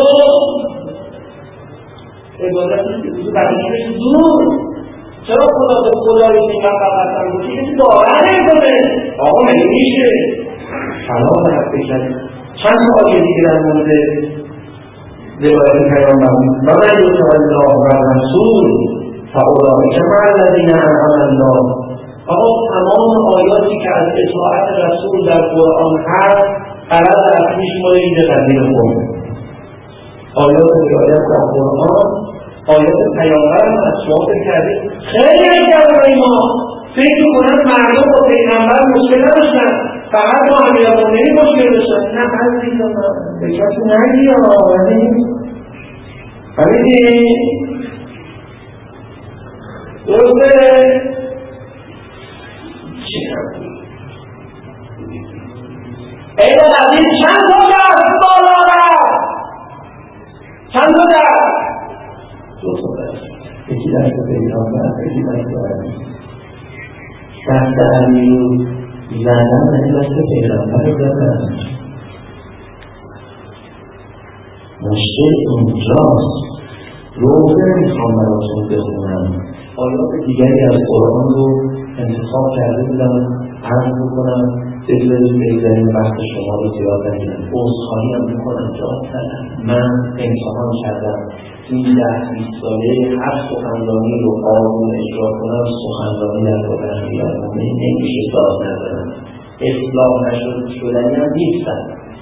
عبادت نیست برایش زور چرا خدا به خدایی که من قبلتن بودی کسی باور نمیکنه آقا مگه میشه سلام رفت بکن چند آیه دیگه در مورد روایت پیامبر و من یطع الله و رسول فاولئک مع الذین انعم الله. آقا تمام آیاتی که از اطاعت رسول در قرآن هست غرض اصلیش ما اینجا قدیر خود آیات روایت در قرآن آیات پیامبر از شما فکر کردید خیلی نکردن ما فکر کنن مردم با پیغمبر مشکل نداشتن فقط با امیرالمومنین مشکل داشتن. نه عزیز من به کسی نگی آمدی فهمیدی درسته چی نبود ایوان عزیز چند تا دست بالا رفت چند تا دست دو تا دست یکی دست پیغمبر یکی دست علی دست علی رو زدن این دست پیغمبر رو زدن مشکل اونجاست روزه نمیخوام براتون بخونم آیات دیگری از قرآن رو انتخاب کرده بودم عرض بکنم بذارید بگذاریم وقت شما رو زیاد نگیرم عذرخواهی هم میکنم جان کردم من امتحان کردم این ده بیست ساله هر سخنرانی رو آروم اجرا کنم سخنرانی در قرآن امیرالمومنین نمیشه داد ندارم اصلاح نشد شدنی هم نیستن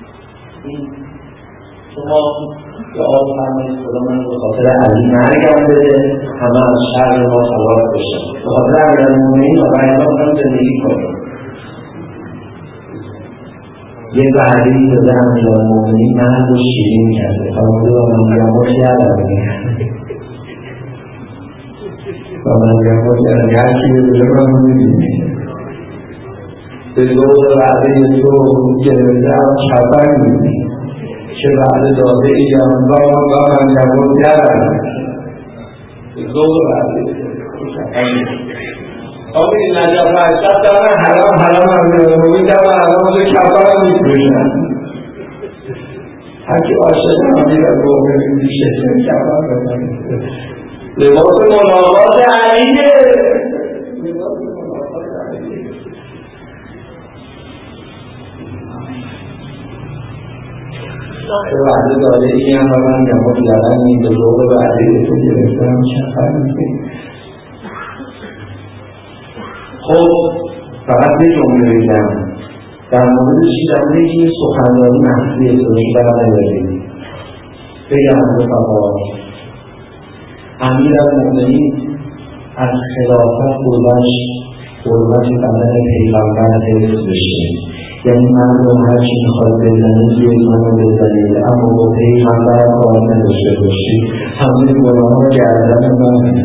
شما که آب فرمایید خدا من به خاطر علی مرگم بده همه از شر ما خلاص بشن به خاطر امیرالمومنین و رایگاه زندگی کنیم یه وعده‌ای داده امیرالمومنین مرد رو شیرین کرده فرموده و من گماش یادم میگرده و من گماش یادم هرکی به بجا من میبینی به زود وعده تو گرفته هم چپر میبینی چه وعده داده ایم و من گماش یادم به زود وعده آقای نجف اشرف در من حرام حرام امیرالمومنین در من حرام جو کفر هم میکنن هرکی عاشق امیرالمومنین میشه کفر بکنن لباس ملاقات علیه لباس ملاقات علیه به وعده داده ایم و من گماش یادم این به زور وعده تو گرفتم کفر میکنن. خب فقط یه جمله بگم در مورد شیرانه که این سخنرانی محضیه کنید در نبرید بگم رفقا امیرالمومنین از خلافت گذشت حرمت بدن پیغمبر حفظ بشه یعنی مردم هرچی میخواد بزنید یک منو بزنید اما با پیغمبر کار نداشته باشید همه گناه ها گردن من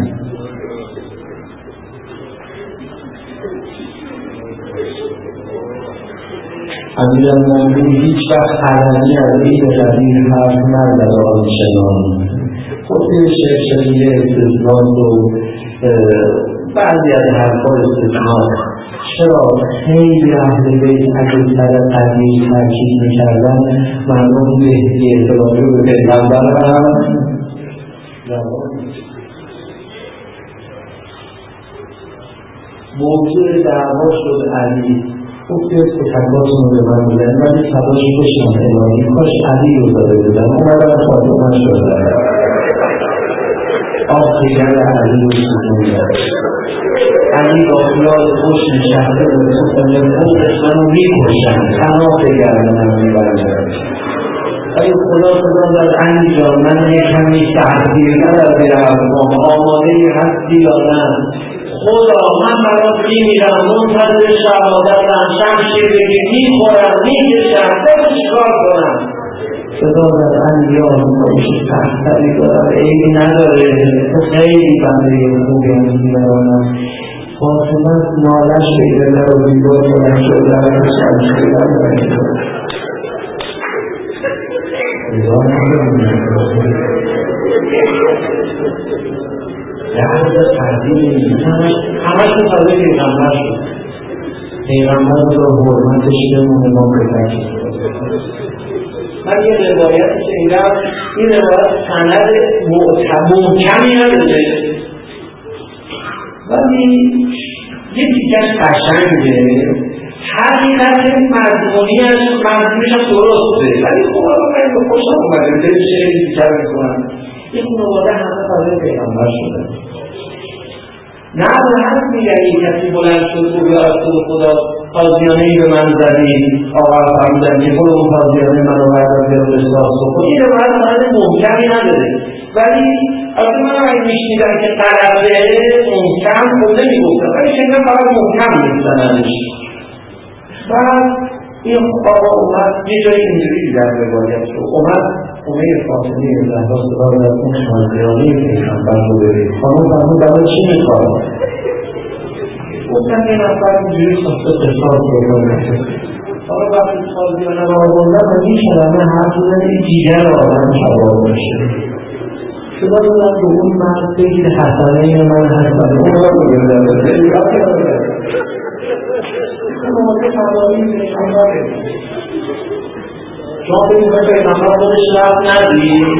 امیرالمومنین هیچ وقت علنی از این قدیر حرف نزد آنچنان خود شیخ شریعه استثناء و بعضی از حرفا استثناء چرا خیلی اهل بیت اگه سر قدیر ترکیب میکردن مردم مهدی اعتباری رو به پیغمبر هم موضوع دعوا شد علی خوب که تکباتون رو به من بودن ولی تباش بشنم الهی کاش علی رو داده بودن اومدن خاطمه شدن آخیگر علی رو سوزوندن علی با خیال خوش نشسته به تو کنه خوبش منو میکشن تنها بگردن هم میبرن ولی خدا خدا داد علی جان من یک کمی تحصیل ندار بیرم آماده هستی یا نه خدا من برات میمیرم منتظر شهادتم شمشیر بگی میخورم میکشم بگو چیکار کنم صدا در انبیاء میشه تحصیلی دارم عیبی نداره تو خیلی بنده خوبی میبرانم فاطمه نالش بگیره در و بیبار کنم شد در شمشیر بگیرم درد فردی نیست، همش رو فضای پیغمبر شد. پیغمبر رو حرمتش بمونه ما بزنیم. من یه روایتی شنیدم، این روایت سند محکمی نداره ولی یه دیگه قشنگه، حقیقت مضمونیش مضمونش هم درسته، ولی خب آقا من به خوشم اومده دل شعری بیشتر میکنم. این خانواده همه فضای پیغمبر شده. نه به هست میگن این کسی بلند شد و یا رسول خدا تازیانه ای به من زدید، آقا فرمودن که برو اون تازیانه من رو بردار بیار به احساس بکن. این روایت سند محکمی نداره، ولی اگه من اگه میشنیدم که طرفه محکم خود نمیگفتم، ولی شنیدم فقط محکم نیستنش. بعد این آقا اومد یه جایی اینجوری دیگر روایت شد، اومد خونه فاطمه زهرا صدا زد اون تازیانه پیغمبر رو ببین. خانم فرمود برای چی میخواد؟ گفتن یه نفر اینجوری خواسته قصاص بکنه. حالا وقتی تازیانه رو آوردن و میشدم حرف زدن این دیگر آدم شباب میشه. صدا دادن به اون مرد بگید حسنه این من هستم، اون را بگردن موقع فرمایی پیغمبره. شما بگید به پیغمبر خودش رفت ندید،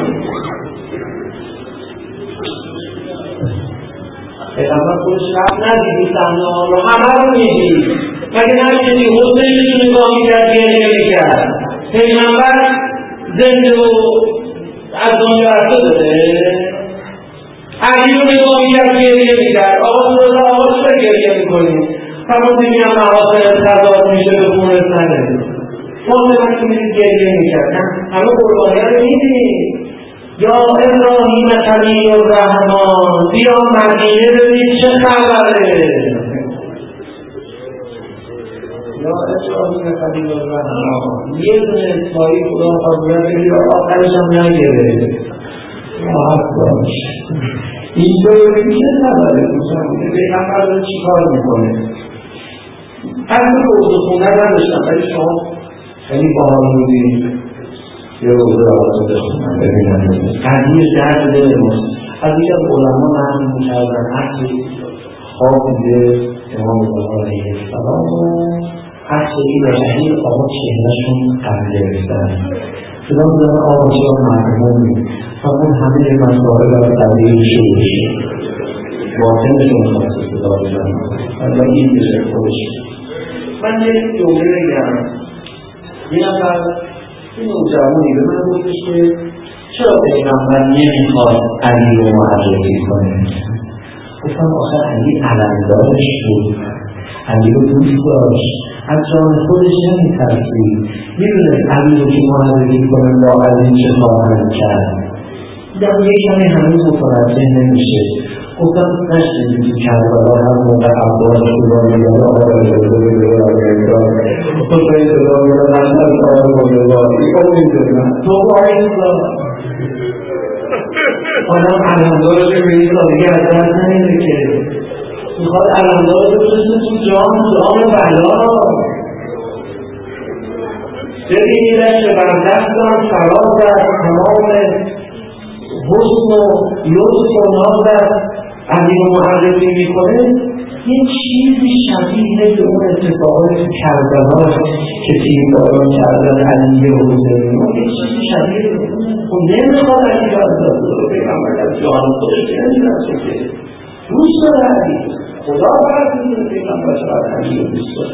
پیغمبر خودش رفت ندید این صحنه ها رو همه رو میدید. مگه نمیدید حسین رو نگاه میکرد گریه میکرد؟ پیغمبر زنده و از دنیا رفته داده، علی رو نگاه میکرد گریه میکرد. آقا تو را آقا چرا گریه میکنید؟ فرمود میگم محاصل تضاد میشه به خون سنه. فاطمه که میدید گریه میکرد، همه قربانی ها رو میدید. یا ابراهیم خلیل الرحمن بیا مدینه ببین چه خبره. یا ابراهیم خلیل الرحمن یه دونه اسماعیل خدا خواهد بگیر آخرش هم نگیره. راحت باش اینجا ببین چه خبره. پیغمبر رو چی کار میکنه؟ هر دو روز خونه نداشتم، ولی شما خیلی باحال بودید یه روزه را آتو بخونم ببینم قدیر درد دل ماست. از یک از علما نقل میکردن عکس خواب دیده امام رضا علیه السلام و عکس این رحیل آقا چهرهشون قبل گرفتن. صدا می‌زنه آقا چرا مرحومی فرمود همه مسائل از قدیر شروع شد، باطنشون خواسته صدا بزنن و این بشه خودش. من یه جمله بگم، یه نفر این نوجوانی به من گفتش که چرا پیغمبر نمیخواد علی رو معرفی کنه؟ گفتم آخه علی علمدارش بود، علی رو دوست داشت، از جان خودش نمیترسید، میدونه علی رو که معرفی کنه با علی چه خواهد کرد. دیدم یه کمی هنوز متوجه نمیشه. گفتم نشدید تو کربلا هر موقع عباس خدا میگن آقا اجازه بده آقا حسین صدا میگن رفتن آقا بزرگواری او میدونن تو باید دار آدم علمدارش رو میدید دیگه از دست نمیده که میخواد علمدارش رو بزنه تو جام جام بلا. ببینیدش که بردستان فراز از تمام حسن و لطف و ناز علی رو معرفی میکنه. یه چیزی شبیه به اون اتفاقات تو کربلا که تیرباران کردن علی و حسین، یه چیزی شبیه به اون. خب نمیخواد علی رو از دست رو پیغمبر از جان خودش که نمیدرسه که دوست داره علی. خدا برد میدونه پیغمبر چقدر علی رو دوست داره.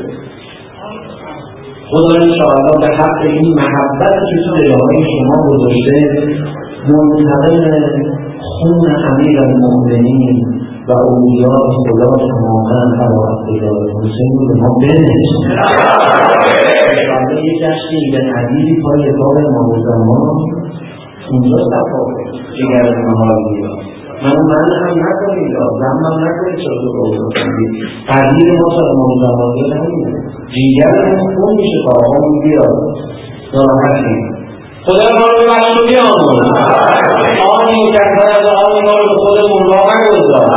خدا انشاءالله به حق این محبت که تو دلهای شما گذاشته منتقل خون امیر المؤمنین و اولیاء خدا تماما علی اقتدار حسین رو به ما بنویسه. یه جشنی به عدیدی پای اتاق امام زمان اونجا صفا جگر نهار بیاد. منو من هم نکنید، زم هم نکنید چرا تو روزا کنید. قدیر ما تا امام زمان بیاد همینه، جگر همون خون میشه تا آقامون بیاد ناراحتیم. خدا ما رو بخش و بیامون، آنی مکرر از آنی ما رو خودمون را نگذار.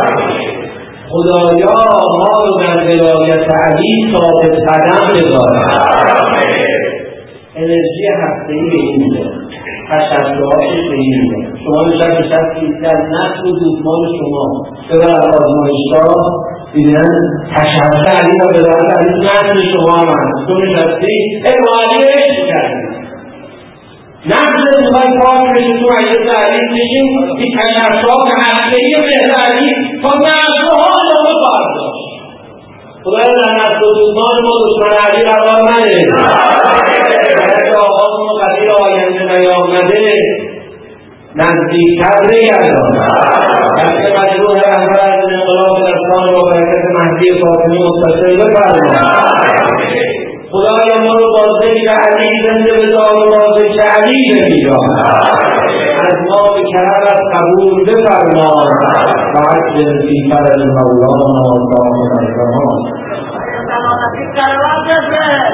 خدایا ما رو در ولایت علی ثابت قدم بذار. انرژی هفته‌ای به این میده. تشبهاتش به این میده. شما نشد نشستید در نسل و دوستمان شما ببر آزمایشگاه دیدن تشبه علی را ببرد علی نسل شما هم هست. تو نشستید ارمالی عشق کردید نسل دوبای پاک بشید تو عیز علی بشید این تشبهات هستهی مهر علی تا نسل ها نامه برداشت. خدای در نسل و دوستان ما دشمن علی قرار نده. اگر آقامون و قدیر آینده نیامده نزدیکتر بگردان. دست مجروح رهبر از انقلاب دستان با برکت مهدی فاطمی متصل بفرما. خدای ما رو با ذکر علی زنده بدار و با ذکر علی بمیران. از ما به کرمت قبول بفرما و عجل فی فرج مولانا الله الرحمن.